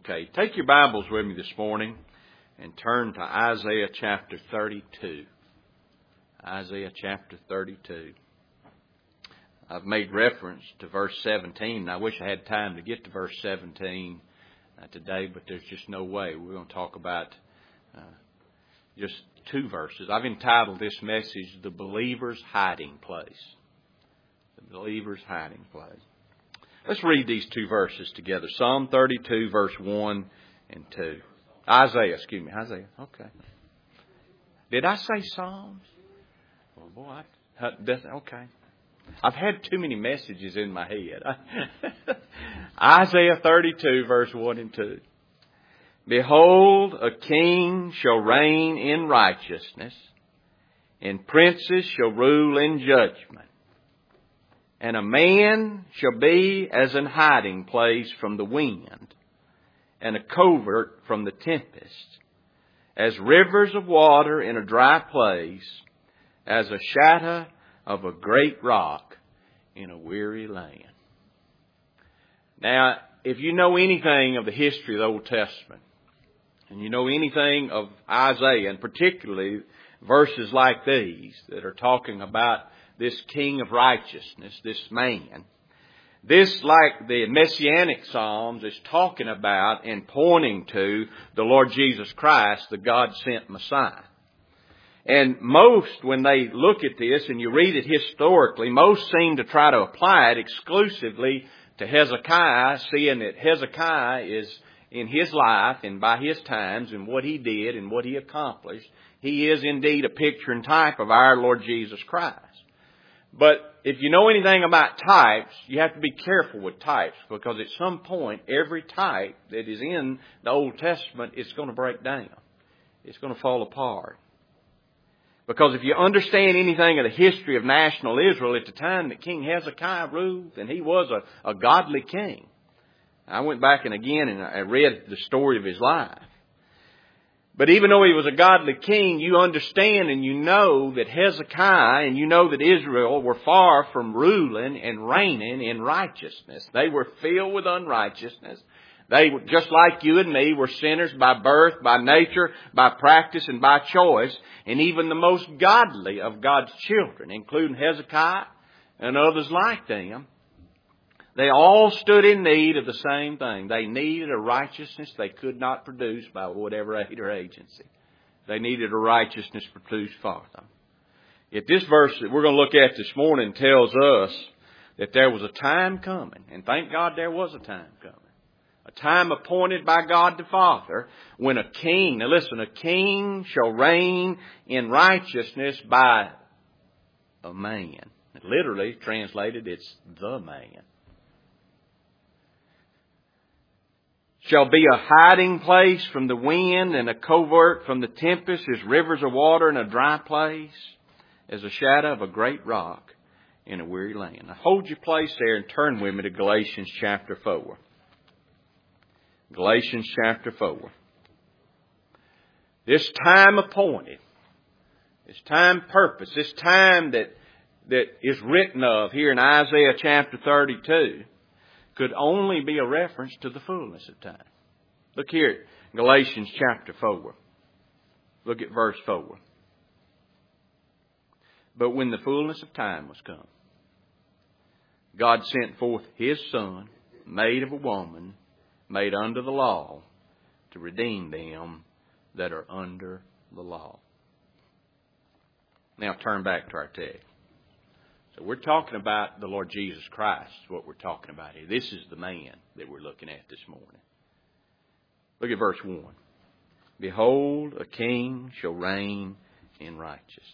Okay, take your Bibles with me this morning and turn to Isaiah chapter 32. Isaiah chapter 32. I've made reference to verse 17, and I wish I had time to get to verse 17 today, but there's just no way. We're going to talk about just two verses. I've entitled this message, The Believer's Hiding Place. The Believer's Hiding Place. Let's read these two verses together. Psalm 32, verse 1 and 2. Isaiah. Okay. Did I say Psalms? Oh, boy. Okay. I've had too many messages in my head. Isaiah 32, verse 1 and 2. Behold, a king shall reign in righteousness, and princes shall rule in judgment. And a man shall be as an hiding place from the wind, and a covert from the tempest, as rivers of water in a dry place, as a shadow of a great rock in a weary land. Now, if you know anything of the history of the Old Testament, and you know anything of Isaiah, and particularly verses like these that are talking about this king of righteousness, this man, this, like the Messianic Psalms, is talking about and pointing to the Lord Jesus Christ, the God-sent Messiah. And most, when they look at this and you read it historically, most seem to try to apply it exclusively to Hezekiah, seeing that Hezekiah is in his life and by his times and what he did and what he accomplished. He is indeed a picture and type of our Lord Jesus Christ. But if you know anything about types, you have to be careful with types, because at some point, every type that is in the Old Testament is going to break down. It's going to fall apart. Because if you understand anything of the history of national Israel at the time that King Hezekiah ruled, and he was a godly king. I went back and I read the story of his life. But even though he was a godly king, you understand and you know that Hezekiah and you know that Israel were far from ruling and reigning in righteousness. They were filled with unrighteousness. They, just like you and me, were sinners by birth, by nature, by practice, and by choice. And even the most godly of God's children, including Hezekiah and others like them, they all stood in need of the same thing. They needed a righteousness they could not produce by whatever aid or agency. They needed a righteousness produced for them. Yet this verse that we're going to look at this morning tells us that there was a time coming, and thank God there was a time coming, a time appointed by God the Father, when a king, now listen, a king shall reign in righteousness by a man. Literally translated, it's the man. Shall be a hiding place from the wind and a covert from the tempest, as rivers of water in a dry place, as a shadow of a great rock in a weary land. Now hold your place there and turn with me to Galatians chapter 4. Galatians chapter 4. This time appointed, this time purpose, this time that is written of here in Isaiah chapter 32, could only be a reference to the fullness of time. Look here at Galatians chapter 4. Look at verse 4. But when the fullness of time was come, God sent forth His Son, made of a woman, made under the law, to redeem them that are under the law. Now turn back to our text. So we're talking about the Lord Jesus Christ, is what we're talking about here. This is the man that we're looking at this morning. Look at verse 1. Behold, a king shall reign in righteousness.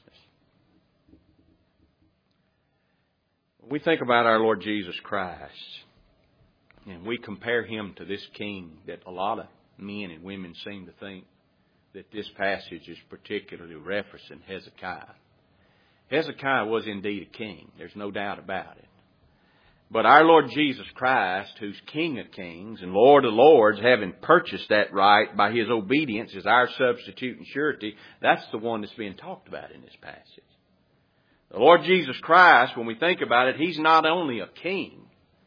When we think about our Lord Jesus Christ, and we compare Him to this king that a lot of men and women seem to think that this passage is particularly referencing Hezekiah. Hezekiah was indeed a king. There's no doubt about it. But our Lord Jesus Christ, who's King of Kings and Lord of Lords, having purchased that right by His obedience as our substitute and surety, that's the one that's being talked about in this passage. The Lord Jesus Christ, when we think about it, He's not only a king,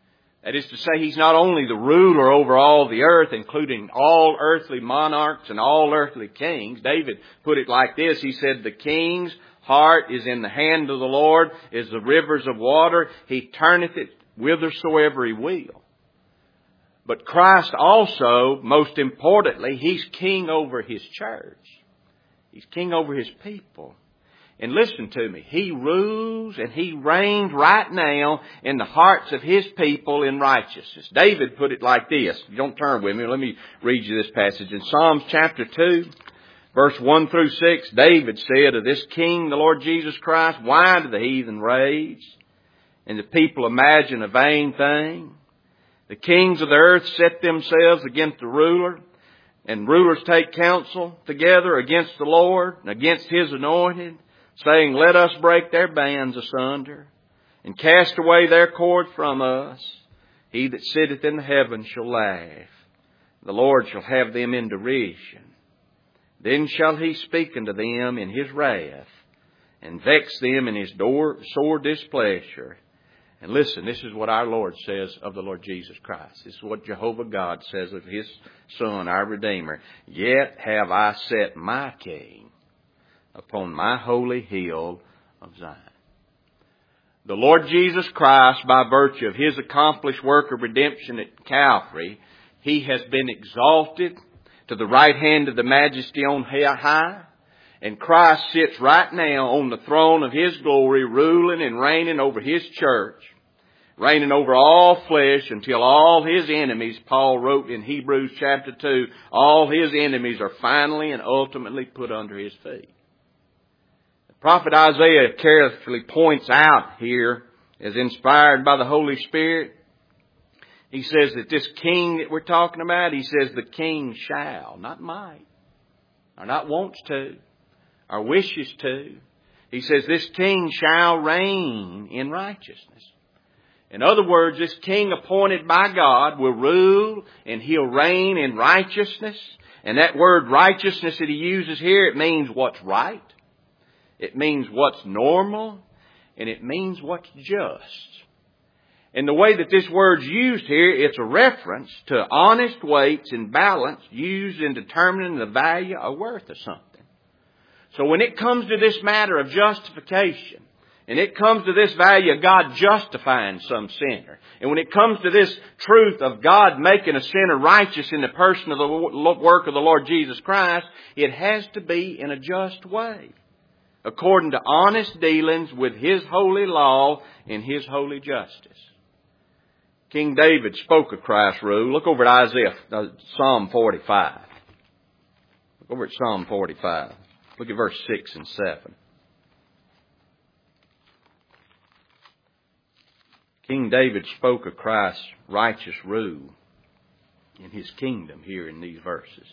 That is to say, He's not only the ruler over all the earth, including all earthly monarchs and all earthly kings. David put it like this. He said, the king's heart is in the hand of the Lord, is the rivers of water. He turneth it whithersoever He will. But Christ also, most importantly, He's king over His church. He's king over His people. And listen to me, He rules and He reigns right now in the hearts of His people in righteousness. David put it like this. Don't turn with me. Let me read you this passage. In Psalms chapter 2, verse 1 through 6, David said of this King, the Lord Jesus Christ, why do the heathen rage and the people imagine a vain thing? The kings of the earth set themselves against the ruler, and rulers take counsel together against the Lord and against His anointed, saying, let us break their bands asunder and cast away their cord from us. He that sitteth in the heavens shall laugh. The Lord shall have them in derision. Then shall He speak unto them in His wrath and vex them in His sore displeasure. And listen, this is what our Lord says of the Lord Jesus Christ. This is what Jehovah God says of His Son, our Redeemer. Yet have I set my King upon my holy hill of Zion. The Lord Jesus Christ, by virtue of His accomplished work of redemption at Calvary, He has been exalted to the right hand of the Majesty on high. And Christ sits right now on the throne of His glory, ruling and reigning over His church, reigning over all flesh until all His enemies, Paul wrote in Hebrews chapter 2, all His enemies are finally and ultimately put under His feet. Prophet Isaiah carefully points out here, as inspired by the Holy Spirit, he says that this king that we're talking about, he says the king shall, not might, or not wants to, or wishes to. He says this king shall reign in righteousness. In other words, this king appointed by God will rule and He'll reign in righteousness. And that word righteousness that He uses here, it means what's right. It means what's normal, and it means what's just. And the way that this word's used here, it's a reference to honest weights and balance used in determining the value or worth of something. So when it comes to this matter of justification, and it comes to this value of God justifying some sinner, and when it comes to this truth of God making a sinner righteous in the person of the work of the Lord Jesus Christ, it has to be in a just way, according to honest dealings with His holy law and His holy justice. King David spoke of Christ's rule. Look over at Psalm 45. Look over at Psalm 45. Look at verse 6 and 7. King David spoke of Christ's righteous rule in His kingdom here in these verses.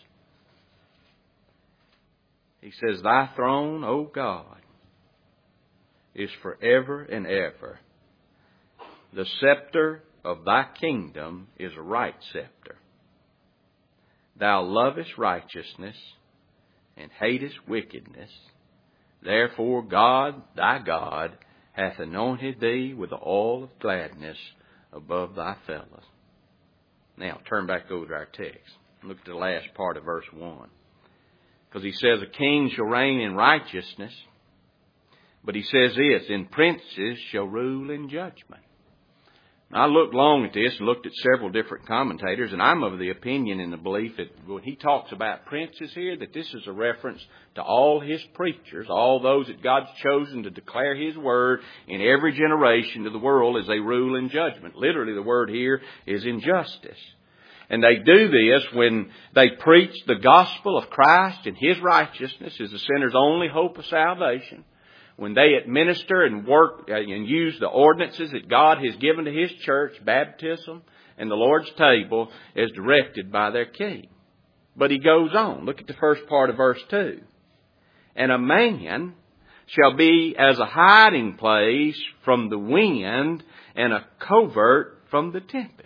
He says, Thy throne, O God, is forever and ever. The scepter of Thy kingdom is a right scepter. Thou lovest righteousness and hatest wickedness. Therefore God, Thy God, hath anointed Thee with the oil of gladness above Thy fellows. Now, turn back over to our text. Look at the last part of verse 1. Because he says, a king shall reign in righteousness. But he says this, and princes shall rule in judgment. Now, I looked long at this and looked at several different commentators, and I'm of the opinion and the belief that when he talks about princes here, that this is a reference to all His preachers, all those that God's chosen to declare His word in every generation to the world as they rule in judgment. Literally, the word here is in justice. And they do this when they preach the gospel of Christ and His righteousness as the sinner's only hope of salvation. When they administer and work and use the ordinances that God has given to His church, baptism and the Lord's table, as directed by their King. But he goes on. Look at the first part of verse 2. And a man shall be as a hiding place from the wind and a covert from the tempest.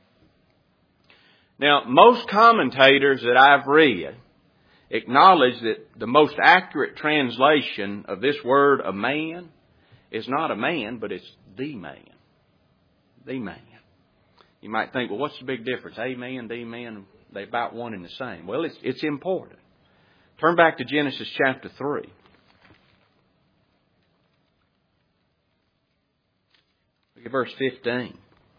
Now, most commentators that I've read acknowledge that the most accurate translation of this word, a man, is not a man, but it's the man. The man. You might think, well, what's the big difference? Amen, amen, they're about one and the same. Well, it's important. Turn back to Genesis chapter 3. Look at verse 15.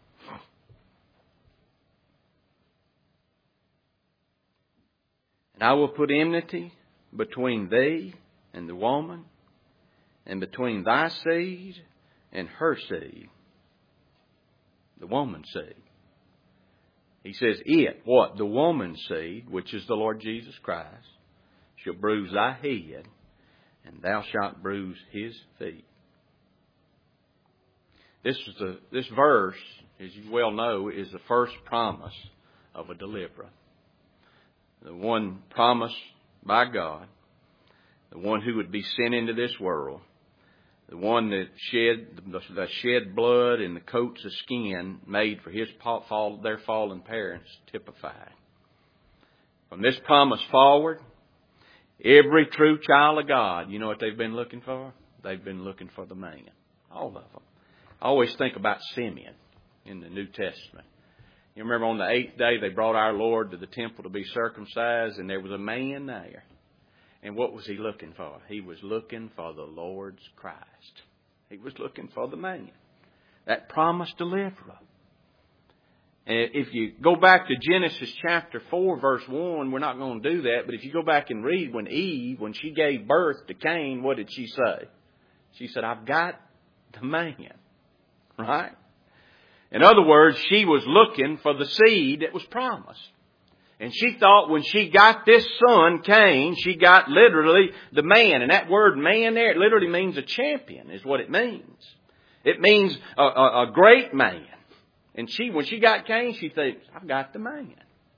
And I will put enmity between thee and the woman, and between thy seed and her seed, the woman's seed. He says, it, what? The woman's seed, which is the Lord Jesus Christ, shall bruise thy head, and thou shalt bruise his feet. This verse, as you well know, is the first promise of a deliverer. The one promised by God, the one who would be sent into this world, the one that shed blood and the coats of skin made for their fallen parents typified. From this promise forward, every true child of God, you know what they've been looking for? They've been looking for the man. All of them. I always think about Simeon in the New Testament. You remember on the 8th day they brought our Lord to the temple to be circumcised, and there was a man there. And what was he looking for? He was looking for the Lord's Christ. He was looking for the man. That promised deliverer. And if you go back to Genesis chapter 4, verse 1, we're not going to do that, but if you go back and read when Eve, when she gave birth to Cain, what did she say? She said, I've got the man. Right? In other words, she was looking for the seed that was promised. And she thought when she got this son, Cain, she got literally the man. And that word man there, it literally means a champion is what it means. It means a great man. And when she got Cain, she thinks, I've got the man.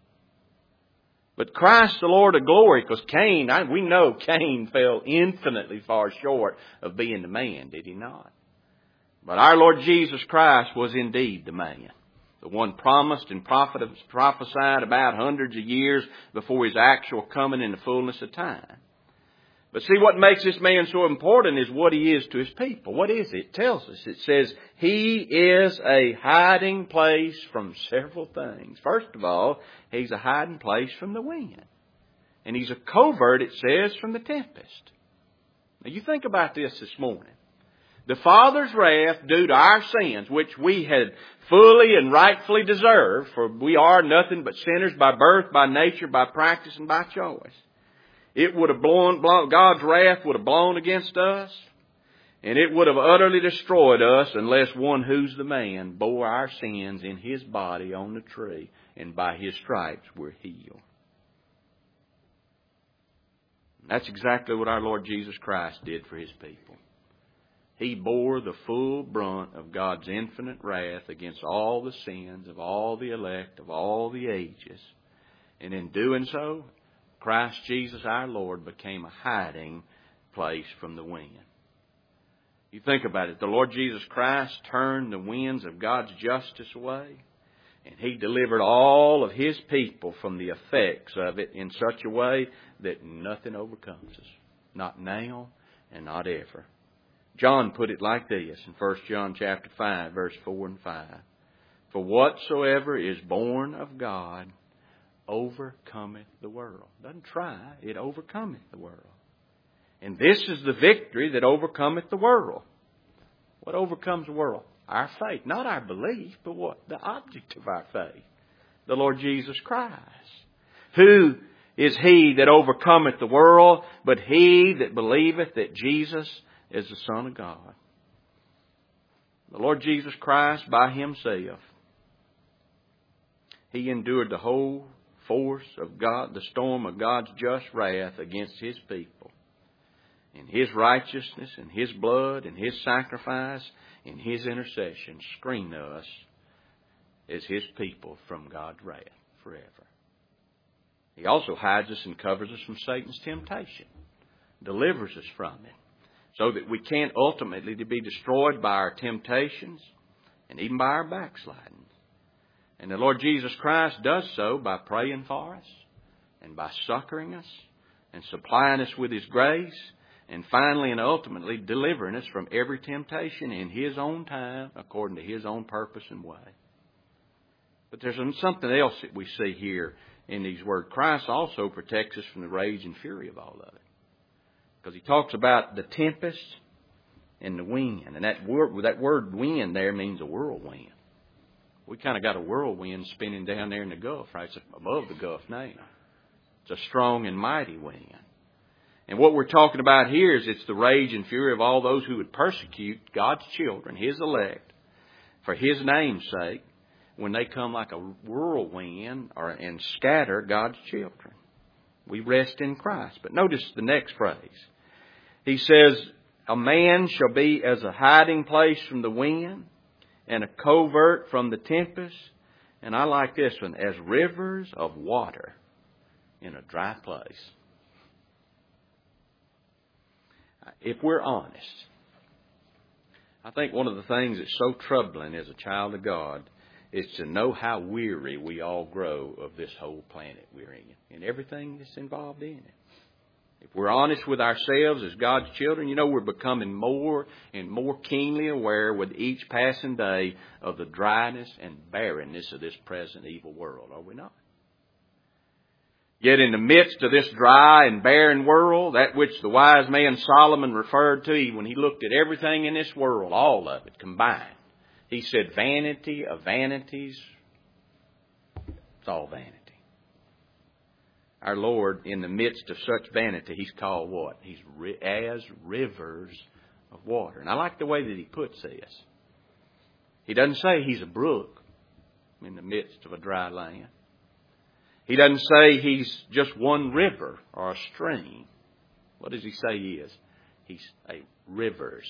But Christ the Lord of glory, because Cain, we know Cain fell infinitely far short of being the man, did he not? But our Lord Jesus Christ was indeed the man. The one promised and prophesied about hundreds of years before his actual coming in the fullness of time. But see, what makes this man so important is what he is to his people. What is it? It tells us. It says, he is a hiding place from several things. First of all, he's a hiding place from the wind. And he's a covert, it says, from the tempest. Now you think about this morning. The Father's wrath due to our sins, which we had fully and rightfully deserved, for we are nothing but sinners by birth, by nature, by practice, and by choice. It would have God's wrath would have blown against us, and it would have utterly destroyed us unless one who's the man bore our sins in his body on the tree, and by his stripes we're healed. That's exactly what our Lord Jesus Christ did for his people. He bore the full brunt of God's infinite wrath against all the sins of all the elect of all the ages. And in doing so, Christ Jesus our Lord became a hiding place from the wind. You think about it. The Lord Jesus Christ turned the winds of God's justice away. And He delivered all of His people from the effects of it in such a way that nothing overcomes us. Not now and not ever. John put it like this in 1 John chapter 5, verse 4 and 5. For whatsoever is born of God overcometh the world. Doesn't try, it overcometh the world. And this is the victory that overcometh the world. What overcomes the world? Our faith. Not our belief, but what? The object of our faith. The Lord Jesus Christ. Who is He that overcometh the world, but he that believeth that Jesus is the Son of God. The Lord Jesus Christ by Himself, He endured the whole force of God, the storm of God's just wrath against His people. In His righteousness, and His blood, and His sacrifice, and His intercession screen us as His people from God's wrath forever. He also hides us and covers us from Satan's temptation, delivers us from it, so that we can't ultimately be destroyed by our temptations and even by our backsliding. And the Lord Jesus Christ does so by praying for us and by succoring us and supplying us with His grace and finally and ultimately delivering us from every temptation in His own time according to His own purpose and way. But there's something else that we see here in these words. Christ also protects us from the rage and fury of all of it. Because he talks about the tempest and the wind. And that word wind there means a whirlwind. We kind of got a whirlwind spinning down there in the Gulf, right? It's above the Gulf now. It's a strong and mighty wind. And what we're talking about here is it's the rage and fury of all those who would persecute God's children, His elect, for His name's sake, when they come like a whirlwind and scatter God's children. We rest in Christ. But notice the next phrase. He says, a man shall be as a hiding place from the wind and a covert from the tempest. And I like this one, as rivers of water in a dry place. If we're honest, I think one of the things that's so troubling as a child of God is to know how weary we all grow of this whole planet we're in and everything that's involved in it. If we're honest with ourselves as God's children, we're becoming more and more keenly aware with each passing day of the dryness and barrenness of this present evil world, are we not? Yet in the midst of this dry and barren world, that which the wise man Solomon referred to when he looked at everything in this world, all of it combined, he said, vanity of vanities, it's all vanity. Our Lord, in the midst of such vanity, He's called what? He's as rivers of water. And I like the way that He puts this. He doesn't say He's a brook in the midst of a dry land. He doesn't say He's just one river or a stream. What does He say He is? He's a rivers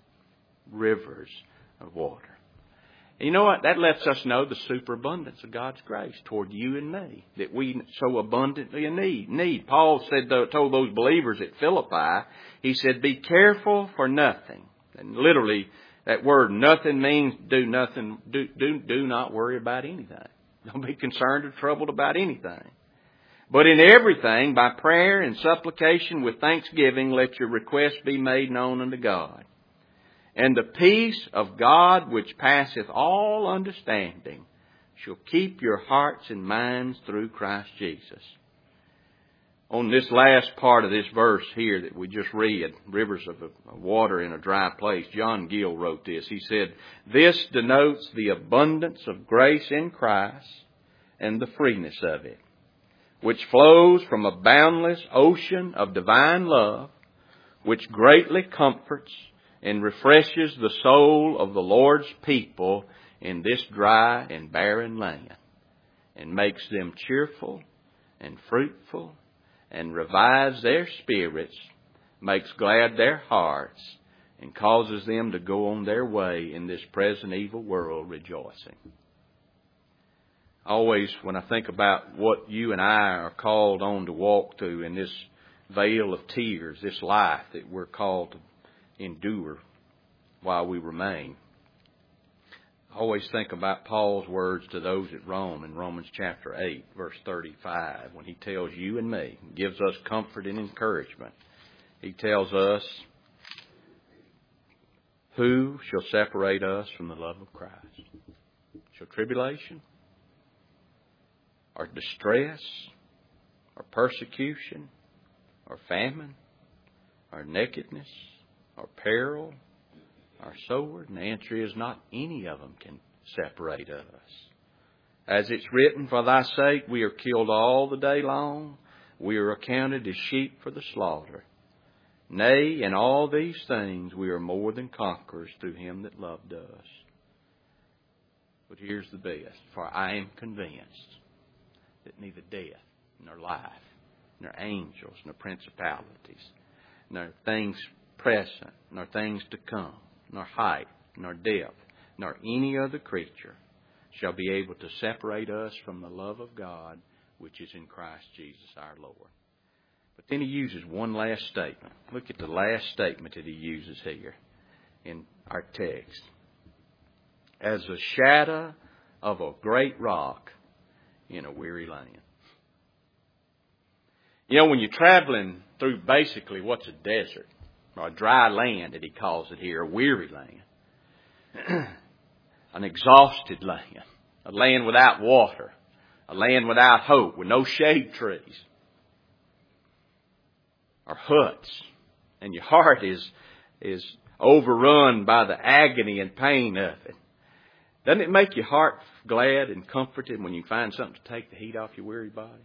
of water. And you know what? That lets us know the superabundance of God's grace toward you and me that we so abundantly need. Paul said, told those believers at Philippi, he said, be careful for nothing. And literally, that word nothing means do nothing. Do not worry about anything. Don't be concerned or troubled about anything. But in everything, by prayer and supplication with thanksgiving, let your requests be made known unto God. And the peace of God, which passeth all understanding, shall keep your hearts and minds through Christ Jesus. On this last part of this verse here that we just read, rivers of water in a dry place, John Gill wrote this. He said, this denotes the abundance of grace in Christ and the freeness of it, which flows from a boundless ocean of divine love, which greatly comforts and refreshes the soul of the Lord's people in this dry and barren land, and makes them cheerful and fruitful, and revives their spirits, makes glad their hearts, and causes them to go on their way in this present evil world rejoicing. Always, when I think about what you and I are called on to walk through in this vale of tears, this life that we're called to endure while we remain, I always think about Paul's words to those at Rome in Romans chapter 8, verse 35, when he tells you and me, gives us comfort and encouragement. He tells us, who shall separate us from the love of Christ? Shall tribulation, or distress, or persecution, or famine, or nakedness, or peril, or sword? And the answer is not any of them can separate us. As it's written, for thy sake we are killed all the day long. We are accounted as sheep for the slaughter. Nay, in all these things we are more than conquerors through Him that loved us. But here's the best. For I am convinced that neither death, nor life, nor angels, nor principalities, nor things present, nor things to come, nor height, nor depth, nor any other creature shall be able to separate us from the love of God which is in Christ Jesus our Lord. But then he uses one last statement. Look at the last statement that he uses here in our text. As a shadow of a great rock in a weary land. When you're traveling through basically what's a desert, or a dry land that he calls it here, a weary land, an exhausted land, a land without water, a land without hope, with no shade trees, or huts, and your heart is overrun by the agony and pain of it. Doesn't it make your heart glad and comforted when you find something to take the heat off your weary body?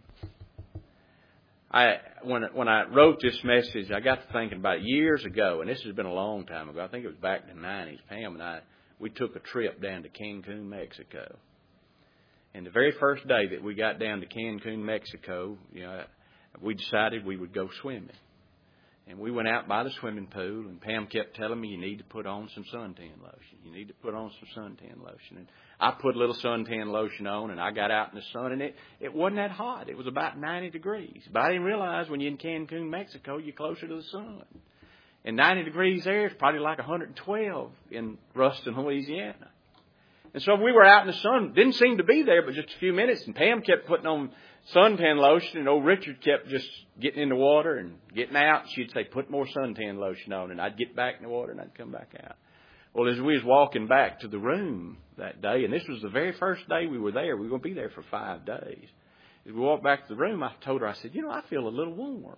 When I wrote this message, I got to thinking about it years ago, and this has been a long time ago. I think it was back in the 90s. Pam and we took a trip down to Cancun, Mexico. And the very first day that we got down to Cancun, Mexico, we decided we would go swimming. And we went out by the swimming pool, and Pam kept telling me, you need to put on some suntan lotion. You need to put on some suntan lotion. And I put a little suntan lotion on, and I got out in the sun, and it wasn't that hot. It was about 90 degrees. But I didn't realize when you're in Cancun, Mexico, you're closer to the sun. And 90 degrees there is probably like 112 in Ruston, Louisiana. And so we were out in the sun. Didn't seem to be there but just a few minutes. And Pam kept putting on suntan lotion. And old Richard kept just getting in the water and getting out. She'd say, put more suntan lotion on. And I'd get back in the water and I'd come back out. Well, as we was walking back to the room that day, and this was the very first day we were there. We were going to be there for 5 days. As we walked back to the room, I told her, I said, I feel a little warm.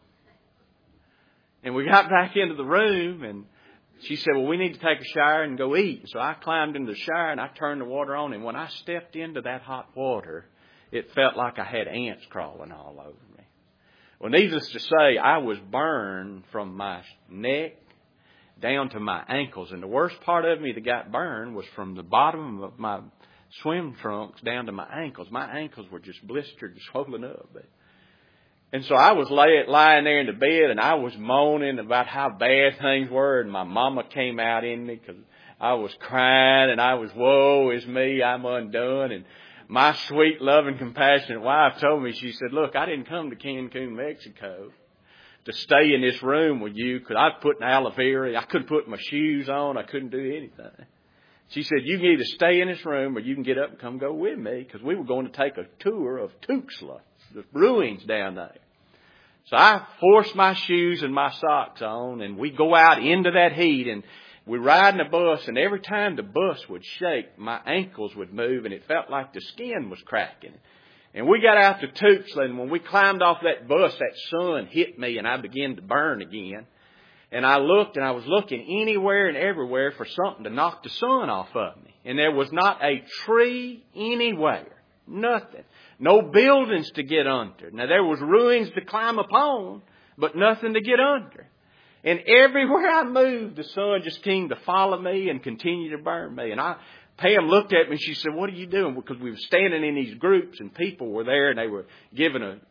And we got back into the room, and she said, well, we need to take a shower and go eat. So I climbed into the shower, and I turned the water on. And when I stepped into that hot water, it felt like I had ants crawling all over me. Well, needless to say, I was burned from my neck down to my ankles. And the worst part of me that got burned was from the bottom of my swim trunks down to my ankles. My ankles were just blistered and swollen up. And so I was lying there in the bed, and I was moaning about how bad things were. And my mama came out in me because I was crying, and I was, woe is me, I'm undone. And my sweet, loving, compassionate wife told me, she said, look, I didn't come to Cancun, Mexico to stay in this room with you because I'd put in aloe vera. I couldn't put my shoes on. I couldn't do anything. She said, you can either stay in this room or you can get up and come go with me, because we were going to take a tour of Tuxtla, the ruins down there. So I forced my shoes and my socks on, and we go out into that heat, and we ride in a bus, and every time the bus would shake, my ankles would move, and it felt like the skin was cracking. And we got out to Tuxtla, and when we climbed off that bus, that sun hit me, and I began to burn again. And I looked, and I was looking anywhere and everywhere for something to knock the sun off of me. And there was not a tree anywhere. Nothing. No buildings to get under. Now, there was ruins to climb upon, but nothing to get under. And everywhere I moved, the sun just came to follow me and continue to burn me. And Pam looked at me and she said, what are you doing? Because we were standing in these groups and people were there and they were giving a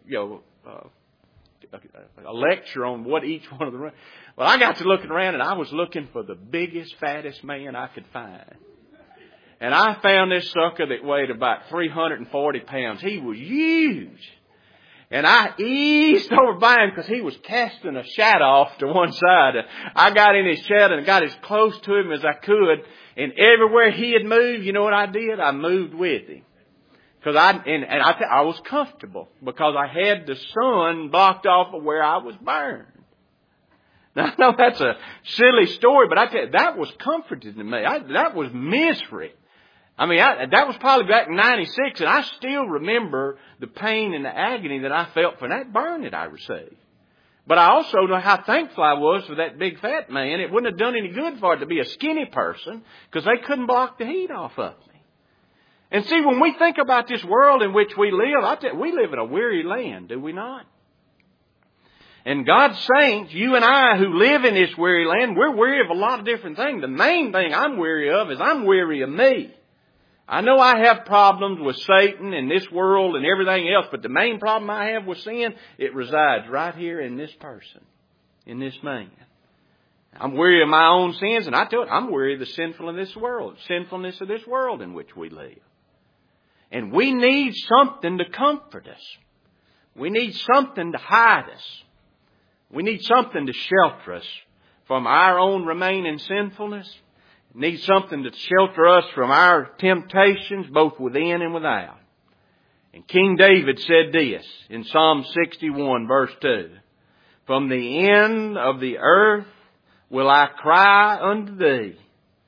lecture on what each one of the rooms. Well, I got to looking around, and I was looking for the biggest, fattest man I could find. And I found this sucker that weighed about 340 pounds. He was huge. And I eased over by him because he was casting a shadow off to one side. I got in his shadow and got as close to him as I could. And everywhere he had moved, you know what I did? I moved with him. Because I was comfortable because I had the sun blocked off of where I was burned. Now, I know that's a silly story, but I tell you, that was comforting to me. That was misery. I mean, that was probably back in 96, and I still remember the pain and the agony that I felt from that burn that I received. But I also know how thankful I was for that big fat man. It wouldn't have done any good for it to be a skinny person because they couldn't block the heat off of me. And see, when we think about this world in which we live, I tell you, we live in a weary land, do we not? And God's saints, you and I who live in this weary land, we're weary of a lot of different things. The main thing I'm weary of is I'm weary of me. I know I have problems with Satan and this world and everything else, but the main problem I have with sin, it resides right here in this person, in this man. I'm weary of my own sins, and I tell you, I'm weary of the sinfulness of this world in which we live. And we need something to comfort us. We need something to hide us. We need something to shelter us from our own remaining sinfulness. We need something to shelter us from our temptations, both within and without. And King David said this in Psalm 61, verse 2. From the end of the earth will I cry unto thee,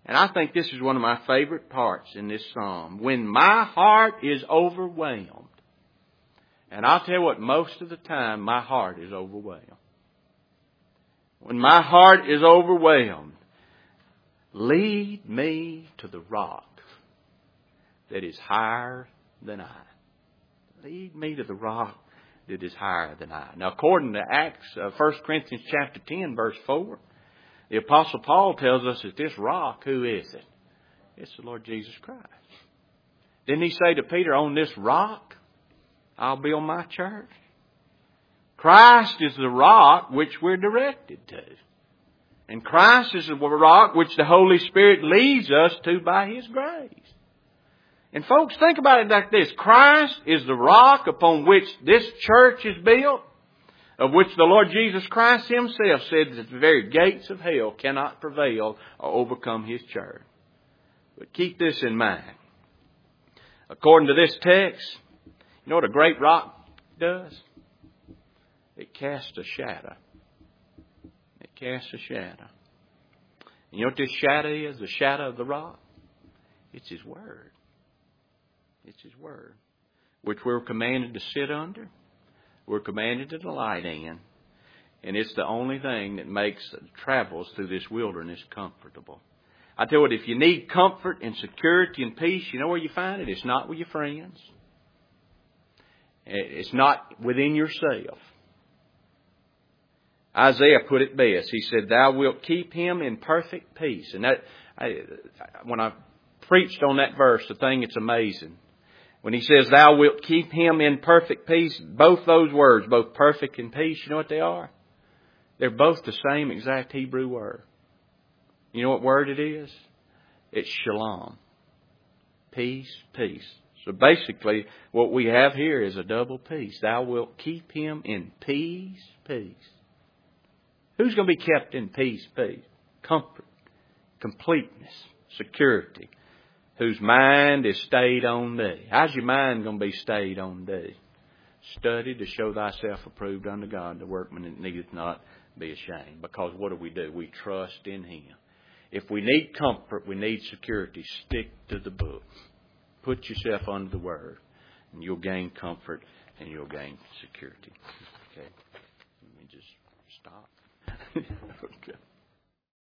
And I think this is one of my favorite parts in this psalm. When my heart is overwhelmed. And I'll tell you what, most of the time my heart is overwhelmed. When my heart is overwhelmed, lead me to the rock that is higher than I. Lead me to the rock that is higher than I. Now, according to Acts, 1 Corinthians chapter 10, verse 4, the Apostle Paul tells us that this rock, who is it? It's the Lord Jesus Christ. Didn't he say to Peter, on this rock, I'll build my church? Christ is the rock which we're directed to. And Christ is the rock which the Holy Spirit leads us to by His grace. And folks, think about it like this. Christ is the rock upon which this church is built, of which the Lord Jesus Christ Himself said that the very gates of hell cannot prevail or overcome His church. But keep this in mind. According to this text, you know what a great rock does? It casts a shadow. It casts a shadow. And you know what this shadow is? The shadow of the rock? It's His Word. It's His Word, which we're commanded to sit under. We're commanded to delight in. And it's the only thing that makes travels through this wilderness comfortable. I tell you what, if you need comfort and security and peace, you know where you find it? It's not with your friends. It's not within yourself. Isaiah put it best. He said, Thou wilt keep him in perfect peace. And when I preached on that verse, the thing that's amazing. When he says, Thou wilt keep him in perfect peace, both those words, both perfect and peace, you know what they are? They're both the same exact Hebrew word. You know what word it is? It's shalom. Peace, peace. So basically, what we have here is a double peace. Thou wilt keep him in peace, peace. Who's going to be kept in peace, peace? Comfort, completeness, security. Whose mind is stayed on Thee. How's your mind going to be stayed on Thee? Study to show thyself approved unto God, the workman that needeth not be ashamed. Because what do? We trust in Him. If we need comfort, we need security, stick to the book. Put yourself under the Word, and you'll gain comfort and you'll gain security. Okay. Let me just stop. Okay.